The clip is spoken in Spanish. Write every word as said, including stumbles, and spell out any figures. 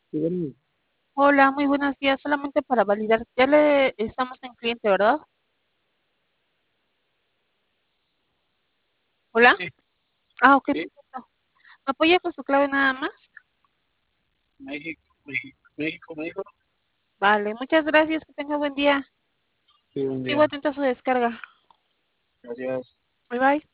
Sí, bueno, Hola, muy buenos días. Solamente para validar, ya le estamos en cliente, ¿verdad? Hola. sí, Ah, ok, sí, perfecto. ¿Me apoya con su clave nada más? México, México, México, México. Vale, muchas gracias. Que tenga buen día. Sí, buen Sigo día. atento a su descarga. Gracias. Bye bye.